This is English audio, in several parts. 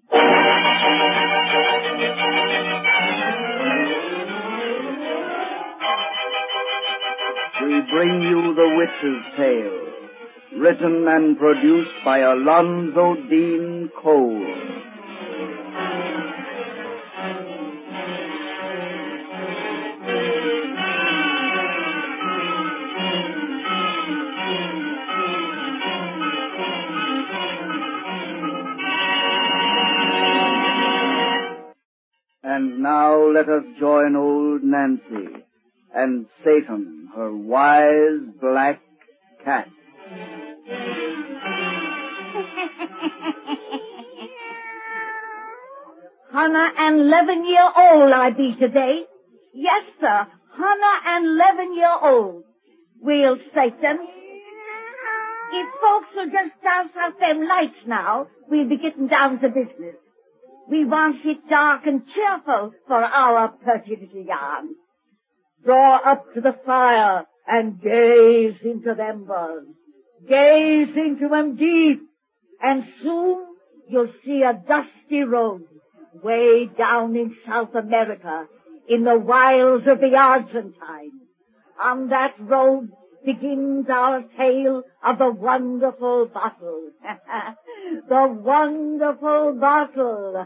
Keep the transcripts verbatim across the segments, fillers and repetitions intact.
We bring you The Witch's Tale, written and produced by Alonzo Dean Cole. And now let us join old Nancy and Satan, her wise black cat. Hannah and eleven year old I be today. Yes, sir, Hannah and eleven year old. Well, Satan, if folks will just douse out them lights now, we'll be getting down to business. We want it dark and cheerful for our pretty little yarns. Draw up to the fire and gaze into them embers. Gaze into them deep, and soon you'll see a dusty road way down in South America, in the wilds of the Argentine. On that road begins our tale of the wonderful bottle. The wonderful bottle.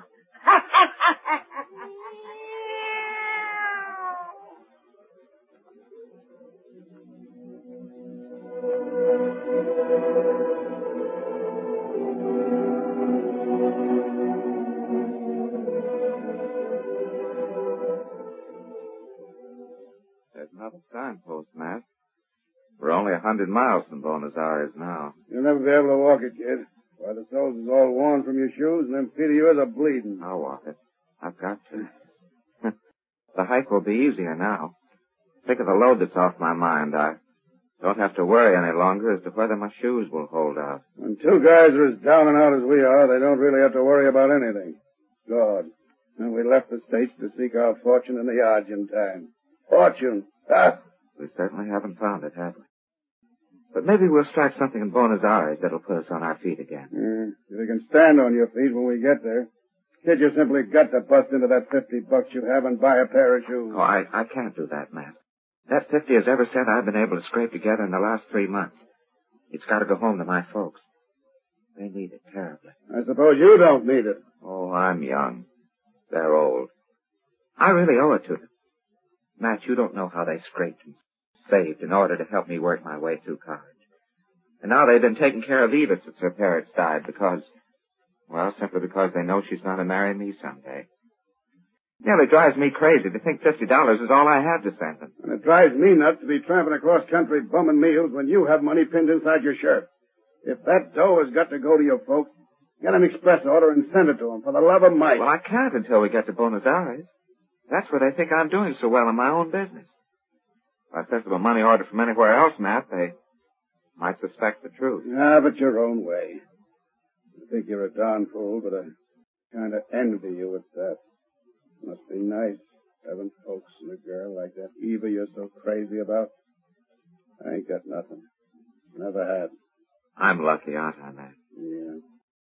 There's not a signpost, Matt. We're only a hundred miles from Buenos Aires now. You'll never be able to walk it, kid. Why, the soles is all worn from your shoes, and them feet of yours are bleeding. I'll walk it. I've got to. The hike will be easier now. Think of the load that's off my mind. I don't have to worry any longer as to whether my shoes will hold out. When two guys are as down and out as we are, they don't really have to worry about anything. God. And we left the States to seek our fortune in the Argentine. Fortune. Ah. We certainly haven't found it, have we? But maybe we'll strike something in Buenos Aires that'll put us on our feet again. Mm, if you can stand on your feet when we get there. Kid, you simply got to bust into that fifty bucks you have and buy a pair of shoes. Oh, I, I can't do that, Matt. That fifty is every cent I've been able to scrape together in the last three months. It's got to go home to my folks. They need it terribly. I suppose you don't need it. Oh, I'm young. They're old. I really owe it to them. Matt, you don't know how they scraped and saved in order to help me work my way through college. And now they've been taking care of Eva since her parents died because, well, simply because they know she's going to marry me someday. Nearly drives me crazy to think fifty dollars is all I have to send them. And it drives me nuts to be tramping across country bumming meals when you have money pinned inside your shirt. If that dough has got to go to your folks, get an express order and send it to them, for the love of Mike. Well, I can't until we get to Buenos Aires. That's where they think I'm doing so well in my own business. If I sent them a money order from anywhere else, Matt, they might suspect the truth. Ah, but your own way. I think you're a darn fool, but I kind of envy you at that. Must be nice having folks and a girl like that Eva you're so crazy about. I ain't got nothing. Never had. I'm lucky, aren't I, Matt? Yeah.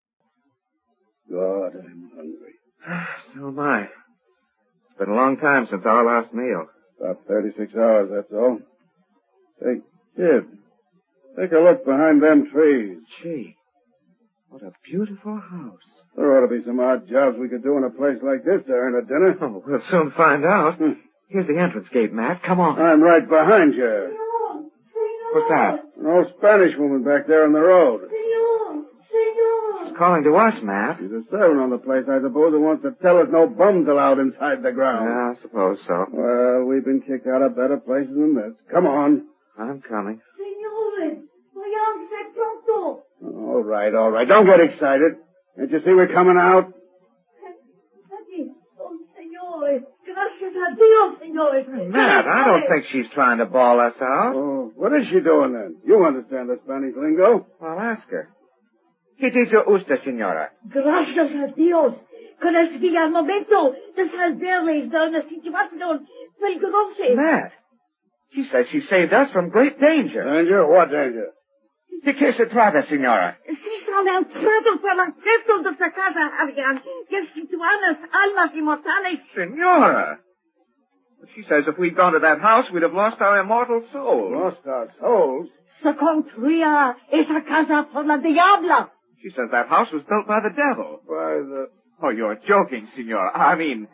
God, I'm hungry. So am I. It's been a long time since our last meal. About thirty-six hours, that's all. Say, kid, take a look behind them trees. Gee, what a beautiful house. There ought to be some odd jobs we could do in a place like this to earn a dinner. Oh, we'll soon find out. Hmm. Here's the entrance gate, Matt. Come on. I'm right behind you. Senor, senor. What's that? An old Spanish woman back there on the road. Senor, senor. She's calling to us, Matt. She's a servant on the place, I suppose, who wants to tell us no bums allowed inside the ground. Yeah, I suppose so. Well, we've been kicked out of better places than this. Come on. I'm coming. Senor, voy a pronto. All right, all right. Don't get excited. Can't you see we're coming out? Oh, senor. Gracias a Dios, senor. Matt, I don't think she's trying to bawl us out. Oh, what is she doing then? You understand the Spanish lingo. I'll ask her. ¿Qué dice usted, señora? Gracias a Dios. Conocí al momento de salvarles de una situación peligrosa. Matt, she says she saved us from great danger. Danger? What danger? ¿De qué se trata, señora? Si son entrados por las puertas de esta casa, Adrián, que situadas almas inmortales. Señora! She says if we'd gone to that house, we'd have lost our immortal souls. Lost our souls? Se construía esa casa por la diabla. She says that house was built by the devil. By the... Oh, you're joking, señora. I mean,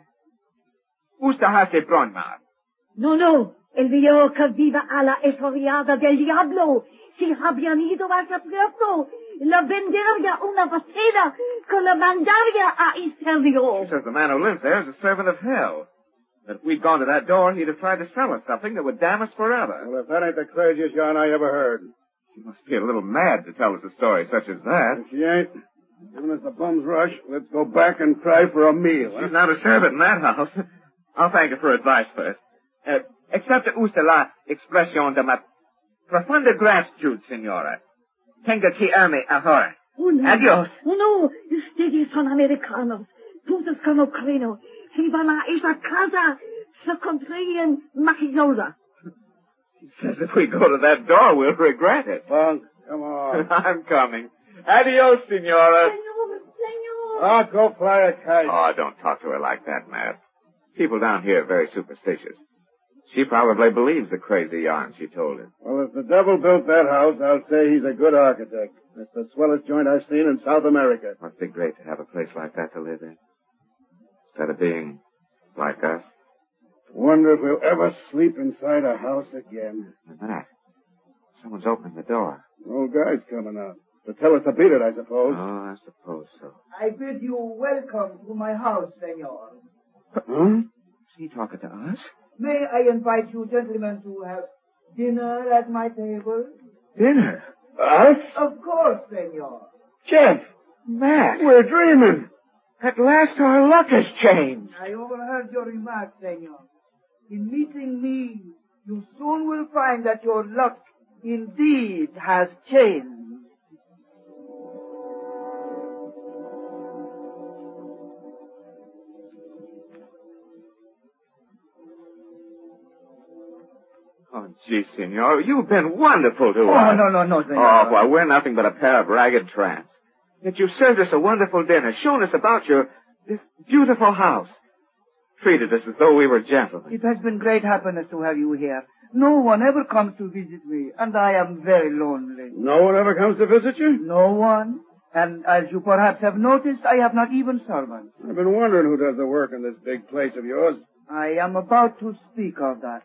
usted hace broma. No, no. El viejo que vive a la esoriada del diablo. Si habían ido a ese puerto, le vendería una vacina que le mandaría a exterior. She says the man who lives there is a servant of hell. That if we'd gone to that door, he'd have tried to sell us something that would damn us forever. Well, if that ain't the craziest yarn I ever heard. She must be a little mad to tell us a story such as that. If she ain't, giving us the bum's rush, let's go back and try for a meal. She's not a servant in that house. I'll thank her for advice first. Uh, accepte usted la expresión de ma profunda gratitud, señora. Tenga que irme ahora. Oh, no. Adiós. Oh, no. Ustedes son americanos. Todos como creo. Si van a esa casa, se contraen maquillosa. She says if we go to that door, we'll regret it. Bunk, come on. I'm coming. Adios, senora. Senor, senor. Ah, go fly a kite. Oh, don't talk to her like that, Matt. People down here are very superstitious. She probably believes the crazy yarn she told us. Well, if the devil built that house, I'll say he's a good architect. It's the swellest joint I've seen in South America. Must be great to have a place like that to live in. Instead of being like us. Wonder if we'll ever sleep inside a house again. Matt, someone's opening the door. The old guy's coming out. To tell us to beat it, I suppose. Oh, I suppose so. I bid you welcome to my house, senor. Huh? Is he talking to us? May I invite you gentlemen to have dinner at my table? Dinner? Us? Of course, senor. Jeff! Matt! We're dreaming! At last our luck has changed. I overheard your remark, senor. In meeting me, you soon will find that your luck indeed has changed. Oh, gee, senor, you've been wonderful to Oh, us. no, no, no, senor. Oh, well, we're nothing but a pair of ragged tramps. Yet you've served us a wonderful dinner, shown us about your, this beautiful house. Treated us as though we were gentlemen. It has been great happiness to have you here. No one ever comes to visit me, and I am very lonely. No one ever comes to visit you? No one. And as you perhaps have noticed, I have not even servants. I've been wondering who does the work in this big place of yours. I am about to speak of that.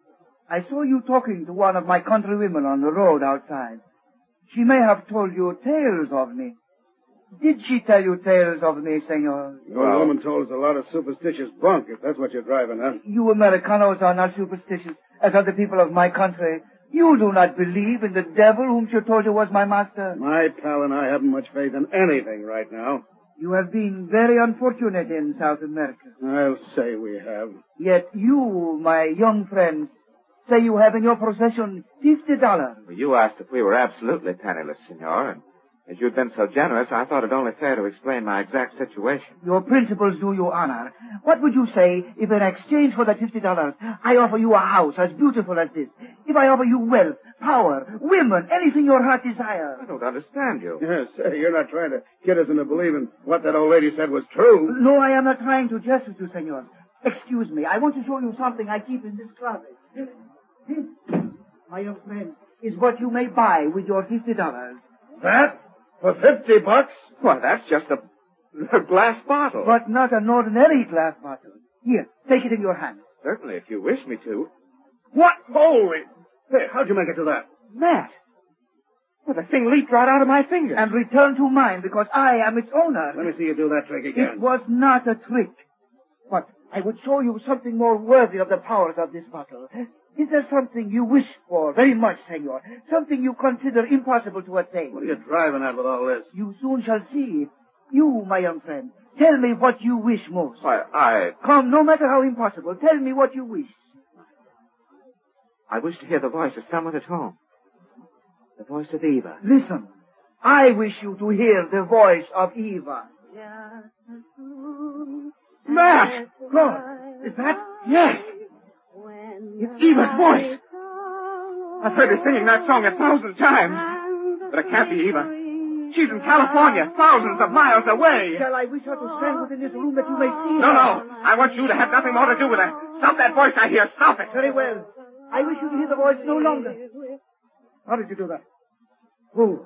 I saw you talking to one of my countrywomen on the road outside. She may have told you tales of me. Did she tell you tales of me, senor? The old woman told us a lot of superstitious bunk, if that's what you're driving at. You Americanos are not superstitious, as are the people of my country. You do not believe in the devil whom she told you was my master. My pal and I haven't much faith in anything right now. You have been very unfortunate in South America. I'll say we have. Yet you, my young friend, say you have in your possession fifty dollars. Well, you asked if we were absolutely penniless, senor, and as you've been so generous, I thought it only fair to explain my exact situation. Your principles do you honor. What would you say if in exchange for that fifty dollars, I offer you a house as beautiful as this? If I offer you wealth, power, women, anything your heart desires? I don't understand you. Yes, say, you're not trying to get us into believing what that old lady said was true. No, I am not trying to jest with you, senor. Excuse me. I want to show you something I keep in this closet. This, my young friend, is what you may buy with your fifty dollars. That? For fifty bucks? Why, that's just a, a glass bottle. But not an ordinary glass bottle. Here, take it in your hand. Certainly, if you wish me to. What? Holy! Hey, how'd you make it to that? Matt. Well, the thing leaped right out of my fingers. And returned to mine because I am its owner. Let me see you do that trick again. It was not a trick. But I would show you something more worthy of the powers of this bottle. Is there something you wish for very much, senor? Something you consider impossible to attain? What are you driving at with all this? You soon shall see. You, my young friend, tell me what you wish most. Why, I... Come, no matter how impossible, tell me what you wish. I wish to hear the voice of someone at home. The voice of Eva. Listen. I wish you to hear the voice of Eva. Matt! God, is that? Yes! It's Eva's voice! I've heard her singing that song a thousand times. But it can't be Eva. She's in California, thousands of miles away. Shall I wish her to stand within this room that you may see No, her? no. I want you to have nothing more to do with her. Stop that voice I hear. Stop it. Very well. I wish you to hear the voice no longer. How did you do that? Who?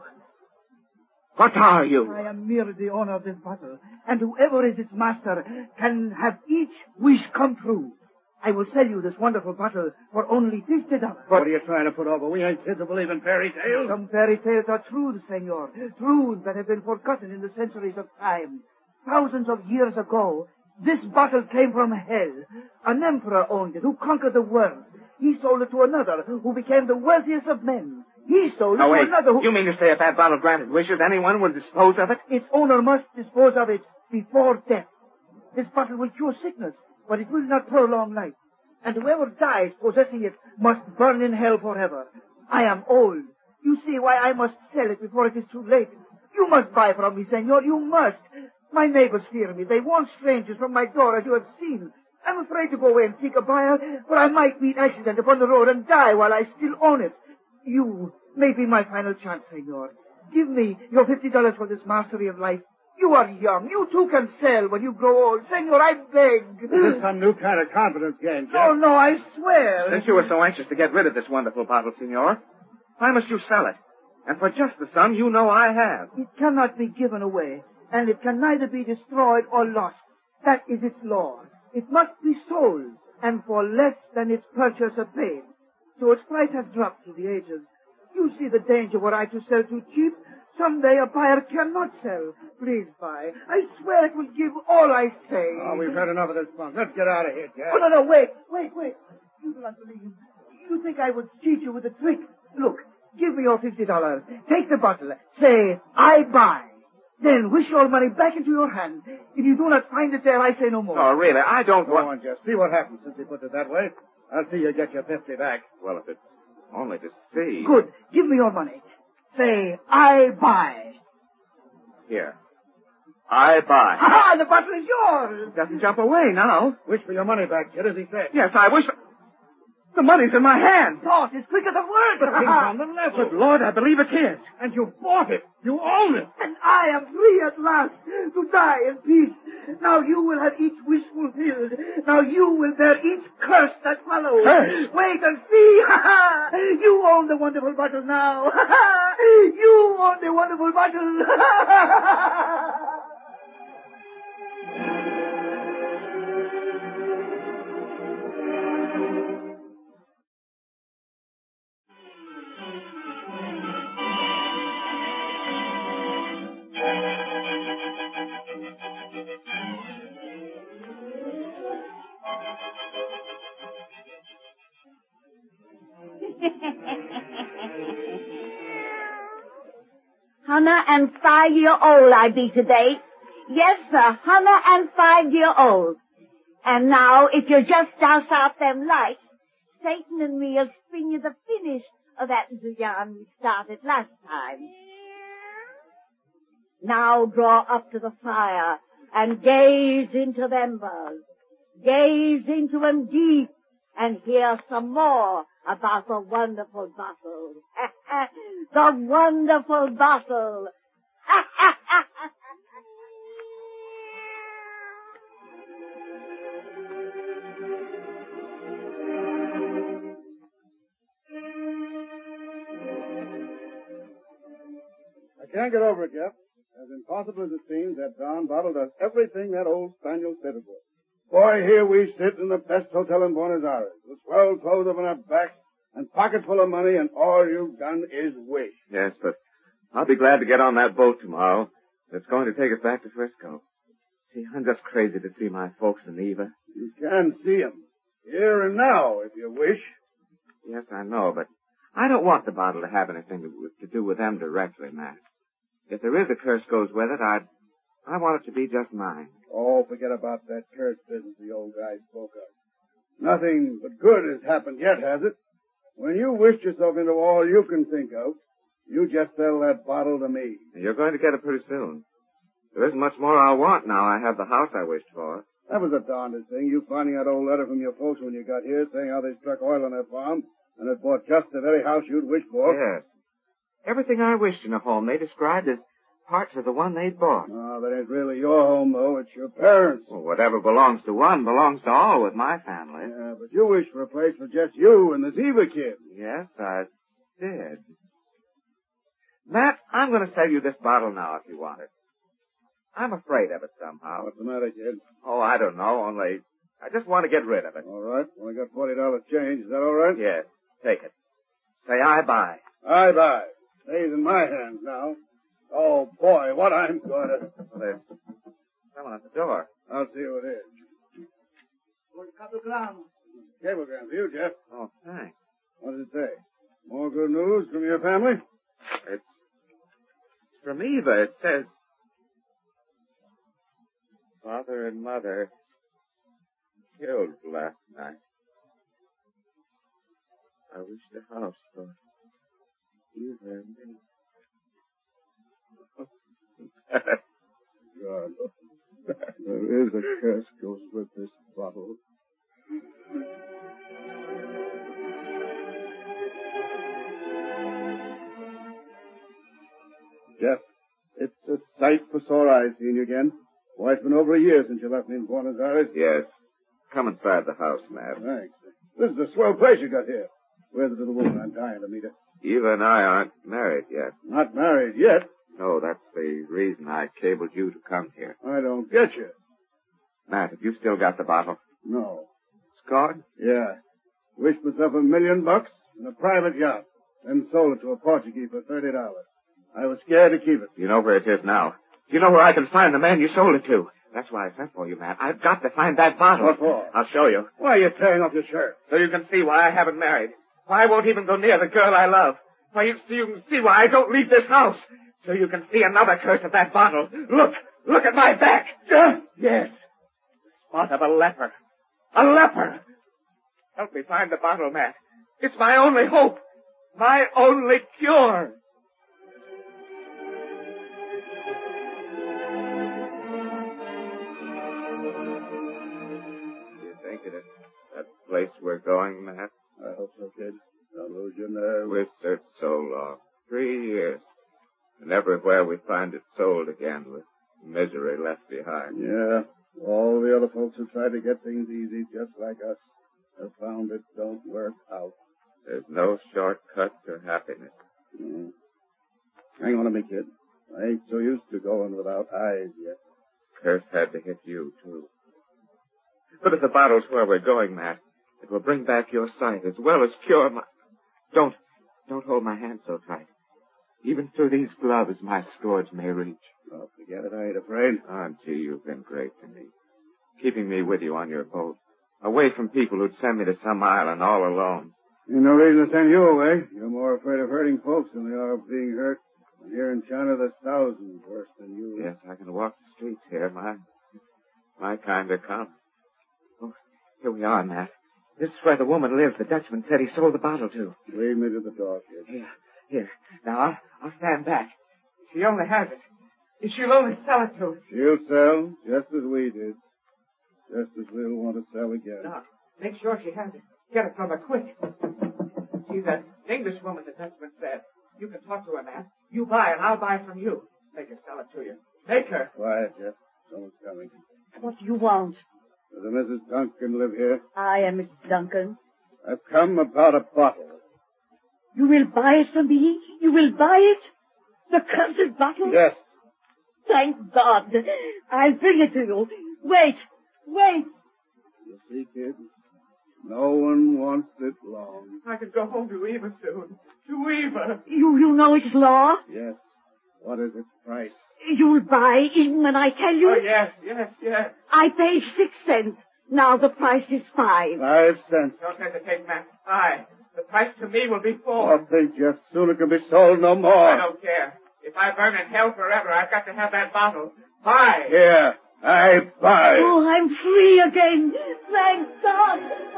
What are you? I am merely the owner of this bottle, and whoever is its master can have each wish come true. I will sell you this wonderful bottle for only fifty dollars. What are you trying to put over? We ain't kids who believe in fairy tales. Some fairy tales are truths, senor. Truths that have been forgotten in the centuries of time. Thousands of years ago, this bottle came from hell. An emperor owned it, who conquered the world. He sold it to another, who became the wealthiest of men. He sold it Oh, to wait. another who... You mean to say if that bottle granted wishes, anyone will dispose of it? Its owner must dispose of it before death. This bottle will cure sickness, but it will not prolong life. And whoever dies possessing it must burn in hell forever. I am old. You see why I must sell it before it is too late. You must buy from me, senor. You must. My neighbors fear me. They warn strangers from my door, as you have seen. I'm afraid to go away and seek a buyer, for I might meet accident upon the road and die while I still own it. You may be my final chance, senor. Give me your fifty dollars for this mastery of life. You are young. You too can sell when you grow old. Senor, I beg. This is some new kind of confidence game, Jeff. No, no, I swear. Since you were so anxious to get rid of this wonderful bottle, senor, why must you sell it? And for just the sum you know I have. It cannot be given away, and it can neither be destroyed or lost. That is its law. It must be sold, and for less than its purchaser paid. So its price has dropped through the ages. You see the danger were I to sell too cheap. Someday a buyer cannot sell. Please buy. I swear it will give all I say. Oh, we've had enough of this fun. Let's get out of here, Jeff. Oh, no, no, wait, wait, wait. You do not believe. You think I would cheat you with a trick. Look, give me your fifty dollars. Take the bottle. Say, I buy. Then wish your money back into your hand. If you do not find it there, I say no more. Oh, really, I don't Go want... on, Jeff. See what happens since he puts it that way. I'll see you get your fifty back. Well, if it's only to see... Good. Give me your money. Say, I buy. Here. I buy. Ha-ha! The bottle is yours. It doesn't jump away now. Wish for your money back, kid, as he said. Yes, I wish... The money's in my hand. Thought is quicker than words. The thing's on the level. Good Lord, I believe it's his. And you bought it. You own it. And I am free at last to die in peace. Now you will have each wish fulfilled. Now you will bear each curse that follows. Curse? Wait and see. Ha ha! You own the wonderful bottle now. Ha ha! You own the wonderful bottle. Ha ha! Hunter and five-year-old I be today. Yes, sir, Hunter and five-year-old. And now, if you just douse out them lights, Satan and me'll spin you the finish of that little yarn we started last time. Now draw up to the fire and gaze into the embers. Gaze into 'em deep and hear some more about the wonderful bottle. The wonderful bottle. I can't get over it, Jeff. As impossible as it seems, that darn bottle does everything that old spaniel said it would. Boy, here we sit in the best hotel in Buenos Aires, with swell clothes up on our backs, and pockets full of money, and all you've done is wish. Yes, but I'll be glad to get on that boat tomorrow. It's going to take us back to Frisco. See, I'm just crazy to see my folks and Eva. You can see 'em, here and now, if you wish. Yes, I know, but I don't want the bottle to have anything to, to do with them directly, Matt. If there is a curse goes with it, I'd, I want it to be just mine. Oh, forget about that curse business the old guy spoke of. Nothing but good has happened yet, has it? When you wished yourself into all you can think of, you just sell that bottle to me. You're going to get it pretty soon. There isn't much more I'll want now I have the house I wished for. That was the darndest thing, you finding that old letter from your folks when you got here saying how they struck oil on their farm and had bought just the very house you'd wished for. Yes. Everything I wished in a home they described as parts of the one they'd bought. Oh, that ain't really your home, though. It's your parents'. Well, whatever belongs to one belongs to all with my family. Yeah, but you wish for a place for just you and the Ziva kid. Yes, I did. Matt, I'm going to sell you this bottle now if you want it. I'm afraid of it somehow. What's the matter, kid? Oh, I don't know, only I just want to get rid of it. All right. Only got forty dollars change. Is that all right? Yes, take it. Say I buy. I buy. Stays in my hands now. Oh, boy, what I'm going to... Well, there's someone at the door. I'll see who it is. Cablegram for you, Jeff. Oh, thanks. What does it say? More good news from your family? It's, it's from Eva. It says, Father and Mother killed last night. I wish the house for Eva and me. God, there is a curse goes with this bottle. Jeff, it's a sight for sore eyes seeing you again. Why, it's been over a year since you left me in Buenos Aires. Yes. Come inside the house, Matt. Thanks. This is a swell place you got here. Where's the little woman? I'm dying to meet her. Eva and I aren't married yet. Not married yet? No, that's the reason I cabled you to come here. I don't get you. Matt, have you still got the bottle? No. It's gone? Yeah. Wished myself a million bucks and a private yacht. Then sold it to a Portuguese for thirty dollars. I was scared to keep it. You know where it is now. You know where I can find the man you sold it to. That's why I sent for you, Matt. I've got to find that bottle. What for? I'll show you. Why are you tearing off your shirt? So you can see why I haven't married. Why I won't even go near the girl I love. Why you, so you can see why I don't leave this house. So you can see another curse of that bottle. Look! Look at my back! Uh, yes. The spot of a leper. A leper! Help me find the bottle, Matt. It's my only hope. My only cure. Do you think it is that place we're going, Matt? I hope so, kid. Don't lose your nerve. We've searched so long. Three years. And everywhere we find it sold again with misery left behind. Yeah. All the other folks who tried to get things easy just like us have found it don't work out. There's no shortcut to happiness. Mm. Hang on to me, kid. I ain't so used to going without eyes yet. Curse had to hit you, too. But if the bottle's where we're going, Matt, it will bring back your sight as well as cure my... Don't, don't hold my hand so tight. Even through these gloves, my scourge may reach. Oh, forget it. I ain't afraid. Auntie, you've been great to me. Keeping me with you on your boat. Away from people who'd send me to some island all alone. Ain't no reason to send you away. You're more afraid of hurting folks than they are of being hurt. And here in China, there's thousands worse than you. Yes, I can walk the streets here. My, my kind are come. Oh, here we are, Matt. This is where the woman lives the Dutchman said he sold the bottle to. Lead me to the door, kid. Here, here. Now, I'll, I'll stand back. She only has it. She'll only sell it to us. She'll sell just as we did. Just as we'll want to sell again. Now, make sure she has it. Get it from her quick. She's an English woman, the Dutchman said. You can talk to her, Matt. You buy and I'll buy from you. Make her sell it to you. Make her. Quiet, Jeff. Someone's coming. What do you want? Does a Missus Duncan live here? I am Missus Duncan. I've come about a bottle. You will buy it from me? You will buy it? The cursed bottle? Yes. Thank God. I'll bring it to you. Wait. Wait. You see, kid? No one wants it long. I can go home to Eva soon. To Eva. You, you know it's law? Yes. What is its price? You'll buy even when I tell you? Oh, yes, yes, yes. I paid six cents. Now the price is five. Five cents. Don't hesitate, Matt. Five. The price to me will be four. Oh, think, Jeff. Soon it can be sold no more. I don't care. If I burn in hell forever, I've got to have that bottle. Five. Here. I buy. Oh, I'm free again. Thank God.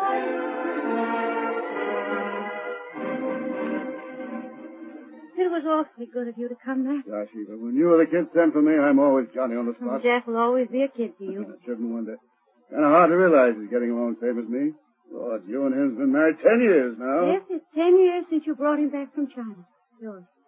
It was awfully good of you to come back. Gosh, Eva, when you or the kids send for me, I'm always Johnny on the spot. Jeff will always be a kid to you. I shouldn't wonder. Kind of hard to realize he's getting along same as me. Lord, you and him's been married ten years now. Yes, it's ten years since you brought him back from China. Sure.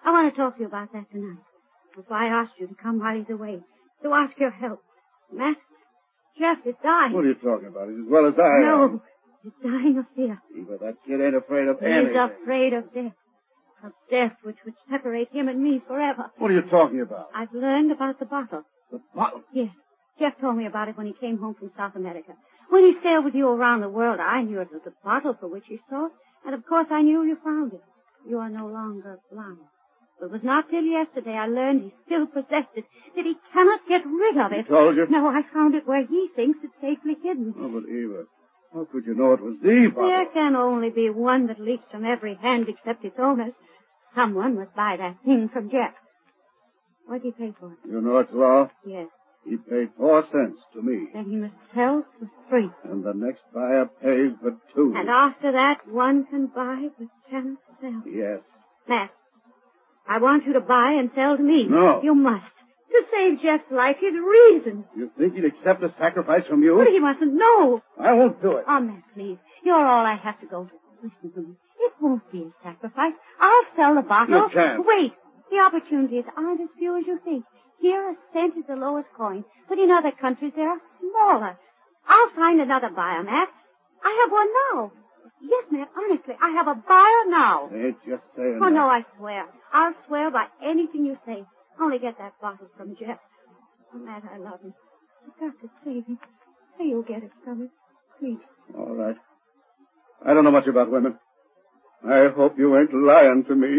I want to talk to you about that tonight. That's why I asked you to come while he's away. To ask your help. Matt, Jeff is dying. What are you talking about? He's as well as I am. No, he's dying of fear. Eva, that kid ain't afraid of He's anything. afraid of death. Of death which would separate him and me forever. What are you talking about? I've learned about the bottle. The bottle? Yes. Jeff told me about it when he came home from South America. When he sailed with you around the world, I knew it was the bottle for which he sought. And of course I knew you found it. You are no longer blind. But it was not till yesterday I learned he still possessed it, that he cannot get rid of it. He told you? No, I found it where he thinks it's safely hidden. Oh, but Eva, how could you know it was the bottle? There can only be one that leaks from every hand except its owner's. Someone must buy that thing from Jeff. What did he pay for it? You know it's law? Yes. He paid four cents to me. Then he must sell for three. And the next buyer pays for two. And after that, one can buy but cannot sell. Yes. Matt, I want you to buy and sell to me. No. You must. To save Jeff's life, his reason. You think he'd accept a sacrifice from you? But he mustn't know. I won't do it. Oh, Matt, please. You're all I have to go to. Listen to me. It won't be a sacrifice. I'll sell the bottle. You can't. Wait. The opportunities aren't as few as you think. Here, a cent is the lowest coin, but in other countries they are smaller. I'll find another buyer, Matt. I have one now. Yes, Matt, honestly, I have a buyer now. I ain't just saying Oh, that. no, I swear. I'll swear by anything you say. Only get that bottle from Jeff. Oh, Matt, I love him. You've got to save him. Say you'll get it from him. Please. All right. I don't know much about women. I hope you ain't lying to me.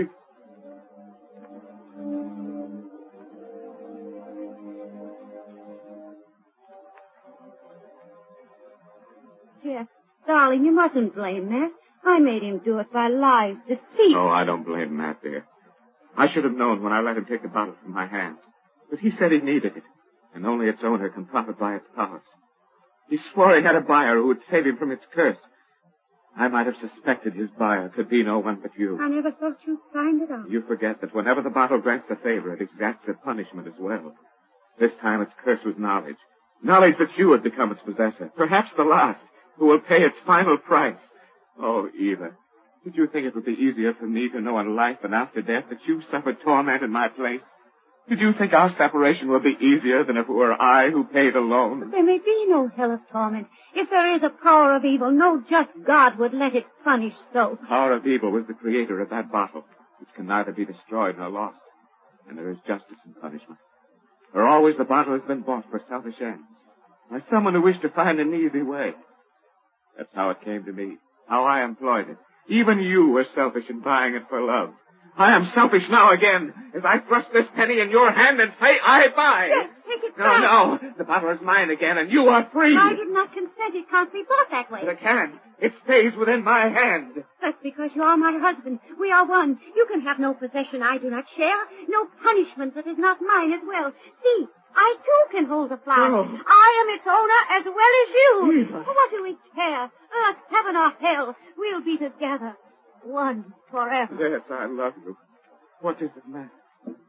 Jeff, darling, you mustn't blame Matt. I made him do it by lies, deceit. No, I don't blame Matt, dear. I should have known when I let him take the bottle from my hands. But he said he needed it, and only its owner can profit by its powers. He swore he had a buyer who would save him from its curse. I might have suspected his buyer could be no one but you. I never thought you'd find it out. You forget that whenever the bottle grants a favor, it exacts a punishment as well. This time its curse was knowledge. Knowledge that you had become its possessor. Perhaps the last, who will pay its final price. Oh, Eva, did you think it would be easier for me to know in life and after death that you suffered torment in my place? Did you think our separation would be easier than if it were I who paid alone? But there may be no hell of torment. If there is a power of evil, no just God would let it punish so. The power of evil was the creator of that bottle, which can neither be destroyed nor lost. And there is justice in punishment. For always the bottle has been bought for selfish ends, by someone who wished to find an easy way. That's how it came to me, how I employed it. Even you were selfish in buying it for love. I am selfish now again, as I thrust this penny in your hand and say, I buy. Yes, take it No, back. no, the bottle is mine again, and you are free. I did not consent. It can't be bought that way. But it can. It stays within my hand. That's because you are my husband. We are one. You can have no possession I do not share, no punishment that is not mine as well. See, I too can hold the flask. Oh. I am its owner as well as you. Eva. What do we care? Earth, heaven, or hell, we'll be together. One forever. Yes, I love you. What does it matter?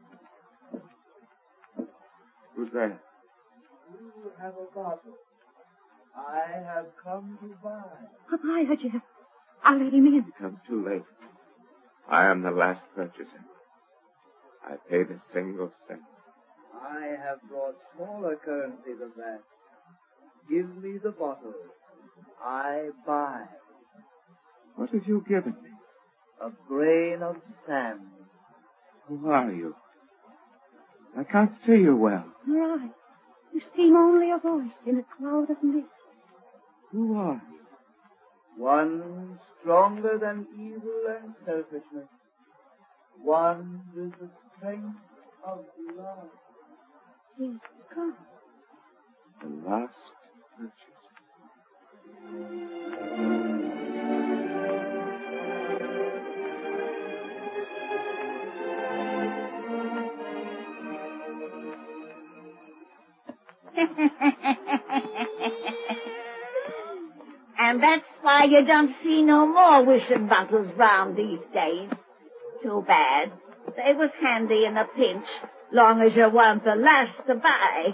Who's there? You have a bottle. I have come to buy. A buyer, Jeff. I'll let him in. It comes too late. I am the last purchaser. I paid a single cent. I have brought smaller currency than that. Give me the bottle. I buy. What have you given me? A grain of sand. Who are you? I can't see you well. Nor I. You seem only a voice in a cloud of mist. Who are you? One stronger than evil and selfishness. One with the strength of love. He's gone. The last purchaser. And that's why you don't see no more wishing bottles round these days. Too bad. They was handy in a pinch, long as you weren't the last to buy.